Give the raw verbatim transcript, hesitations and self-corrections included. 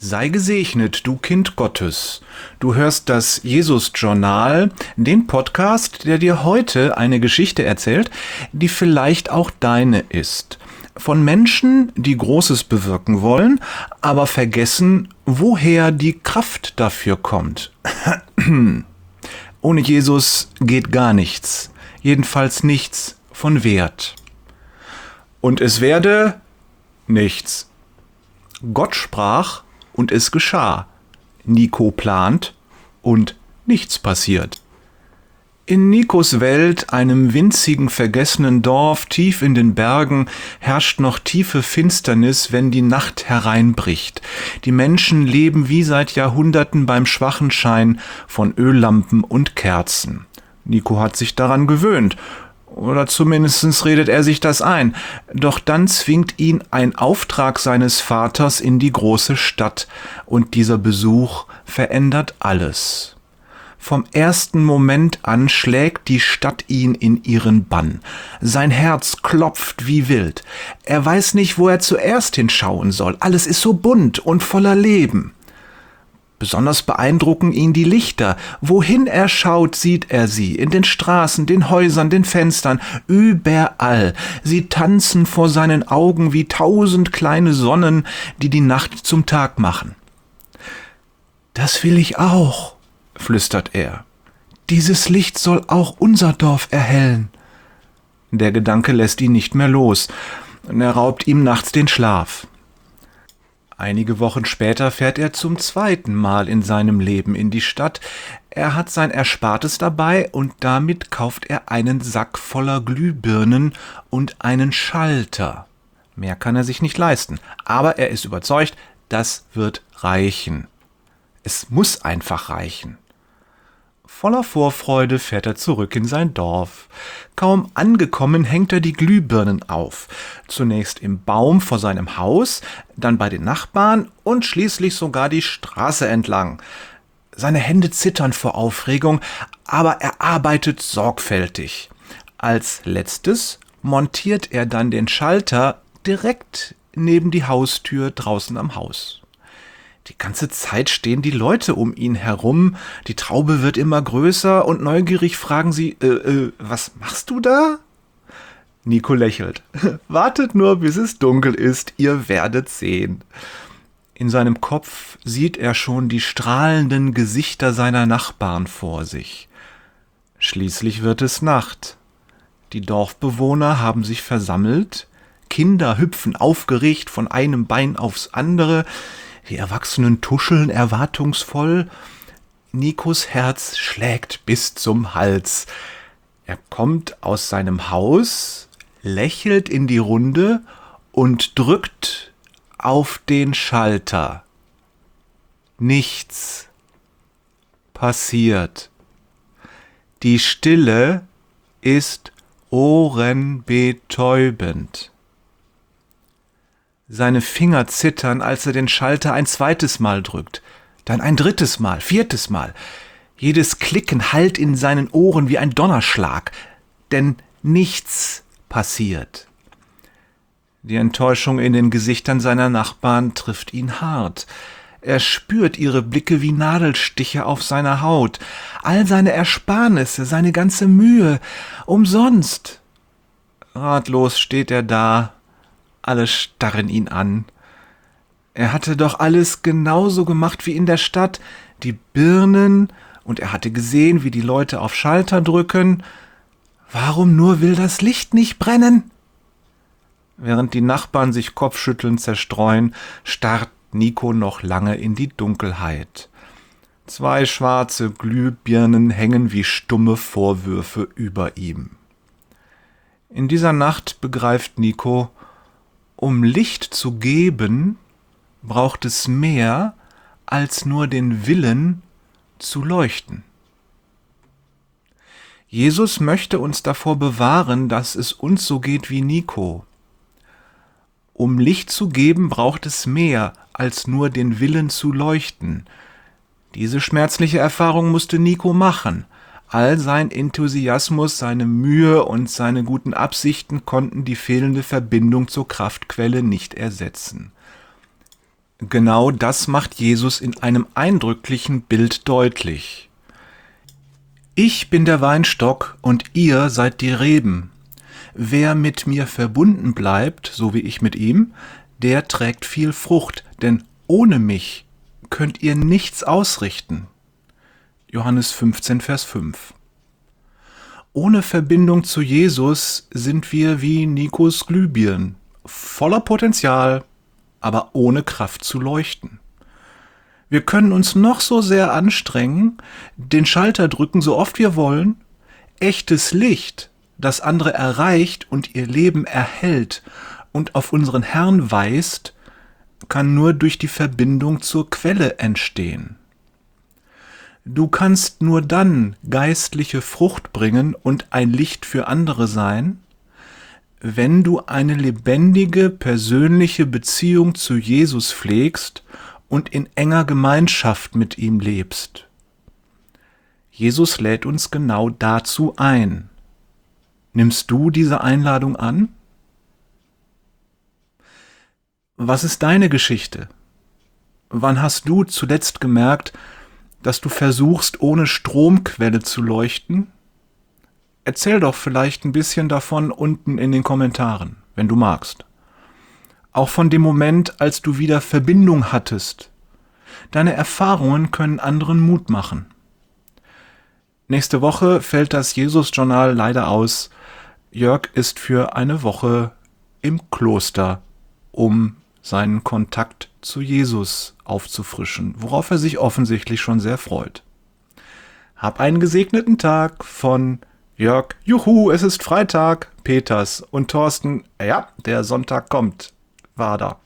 Sei gesegnet, du Kind Gottes. Du hörst das Jesus-Journal, den Podcast, der dir heute eine Geschichte erzählt, die vielleicht auch deine ist. Von Menschen, die Großes bewirken wollen, aber vergessen, woher die Kraft dafür kommt. Ohne Jesus geht gar nichts, jedenfalls nichts von Wert. Und es werde nichts. Gott sprach, und es geschah. Nico plant und nichts passiert. In Nikos Welt, einem winzigen, vergessenen Dorf tief in den Bergen, herrscht noch tiefe Finsternis, wenn die Nacht hereinbricht. Die Menschen leben wie seit Jahrhunderten beim schwachen Schein von Öllampen und Kerzen. Nico hat sich daran gewöhnt. Oder zumindest redet er sich das ein. Doch dann zwingt ihn ein Auftrag seines Vaters in die große Stadt. Und dieser Besuch verändert alles. Vom ersten Moment an schlägt die Stadt ihn in ihren Bann. Sein Herz klopft wie wild. Er weiß nicht, wo er zuerst hinschauen soll. Alles ist so bunt und voller Leben. Besonders beeindrucken ihn die Lichter. Wohin er schaut, sieht er sie. In den Straßen, den Häusern, den Fenstern, überall. Sie tanzen vor seinen Augen wie tausend kleine Sonnen, die die Nacht zum Tag machen. »Das will ich auch«, flüstert er. »Dieses Licht soll auch unser Dorf erhellen.« Der Gedanke lässt ihn nicht mehr los. Er raubt ihm nachts den Schlaf. Einige Wochen später fährt er zum zweiten Mal in seinem Leben in die Stadt. Er hat sein Erspartes dabei und damit kauft er einen Sack voller Glühbirnen und einen Schalter. Mehr kann er sich nicht leisten, aber er ist überzeugt, das wird reichen. Es muss einfach reichen. Voller Vorfreude fährt er zurück in sein Dorf. Kaum angekommen, hängt er die Glühbirnen auf. Zunächst im Baum vor seinem Haus, dann bei den Nachbarn und schließlich sogar die Straße entlang. Seine Hände zittern vor Aufregung, aber er arbeitet sorgfältig. Als letztes montiert er dann den Schalter direkt neben die Haustür draußen am Haus. Die ganze Zeit stehen die Leute um ihn herum, die Traube wird immer größer und neugierig fragen sie, äh, äh, was machst du da? Nico lächelt. Wartet nur, bis es dunkel ist, ihr werdet sehen. In seinem Kopf sieht er schon die strahlenden Gesichter seiner Nachbarn vor sich. Schließlich wird es Nacht. Die Dorfbewohner haben sich versammelt, Kinder hüpfen aufgeregt von einem Bein aufs andere, die Erwachsenen tuscheln erwartungsvoll. Nikos Herz schlägt bis zum Hals. Er kommt aus seinem Haus, lächelt in die Runde und drückt auf den Schalter. Nichts passiert. Die Stille ist ohrenbetäubend. Seine Finger zittern, als er den Schalter ein zweites Mal drückt, dann ein drittes Mal, viertes Mal. Jedes Klicken hallt in seinen Ohren wie ein Donnerschlag, denn nichts passiert. Die Enttäuschung in den Gesichtern seiner Nachbarn trifft ihn hart. Er spürt ihre Blicke wie Nadelstiche auf seiner Haut. All seine Ersparnisse, seine ganze Mühe, umsonst. Ratlos steht er da. Alle starren ihn an. Er hatte doch alles genauso gemacht wie in der Stadt. Die Birnen, und er hatte gesehen, wie die Leute auf Schalter drücken. Warum nur will das Licht nicht brennen? Während die Nachbarn sich kopfschüttelnd zerstreuen, starrt Nico noch lange in die Dunkelheit. Zwei schwarze Glühbirnen hängen wie stumme Vorwürfe über ihm. In dieser Nacht begreift Nico, um Licht zu geben, braucht es mehr als nur den Willen zu leuchten. Jesus möchte uns davor bewahren, dass es uns so geht wie Nico. Um Licht zu geben, braucht es mehr als nur den Willen zu leuchten. Diese schmerzliche Erfahrung musste Nico machen. All sein Enthusiasmus, seine Mühe und seine guten Absichten konnten die fehlende Verbindung zur Kraftquelle nicht ersetzen. Genau das macht Jesus in einem eindrücklichen Bild deutlich. Ich bin der Weinstock und ihr seid die Reben. Wer mit mir verbunden bleibt, so wie ich mit ihm, der trägt viel Frucht, denn ohne mich könnt ihr nichts ausrichten. Johannes fünfzehn, Vers fünf. Ohne Verbindung zu Jesus sind wir wie Nikos Glühbirnen, voller Potenzial, aber ohne Kraft zu leuchten. Wir können uns noch so sehr anstrengen, den Schalter drücken, so oft wir wollen. Echtes Licht, das andere erreicht und ihr Leben erhält und auf unseren Herrn weist, kann nur durch die Verbindung zur Quelle entstehen. Du kannst nur dann geistliche Frucht bringen und ein Licht für andere sein, wenn du eine lebendige, persönliche Beziehung zu Jesus pflegst und in enger Gemeinschaft mit ihm lebst. Jesus lädt uns genau dazu ein. Nimmst du diese Einladung an? Was ist deine Geschichte? Wann hast du zuletzt gemerkt, dass du versuchst, ohne Stromquelle zu leuchten? Erzähl doch vielleicht ein bisschen davon unten in den Kommentaren, wenn du magst. Auch von dem Moment, als du wieder Verbindung hattest. Deine Erfahrungen können anderen Mut machen. Nächste Woche fällt das Jesus-Journal leider aus. Jörg ist für eine Woche im Kloster, um seinen Kontakt zu Jesus aufzufrischen, worauf er sich offensichtlich schon sehr freut. Hab einen gesegneten Tag von Jörg, juhu, es ist Freitag, Peters und Thorsten, ja, der Sonntag kommt, war da.